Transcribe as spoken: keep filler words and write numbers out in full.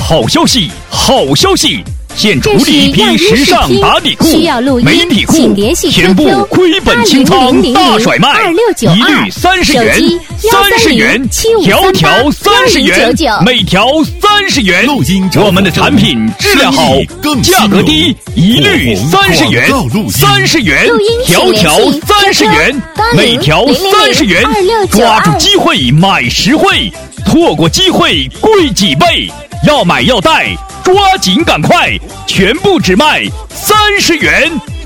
好消息，好消息！现处理一批时尚打底裤、美底裤，全部亏本清仓大甩卖，一律三十元，三十元，条条三十元，每条三十元。我们的产品质量好，价格低，一律三十元，三十元，条条三十元，每条三十元。抓住机会买实惠，错过机会贵几倍。要买要带，抓紧赶快，全部只卖三十元。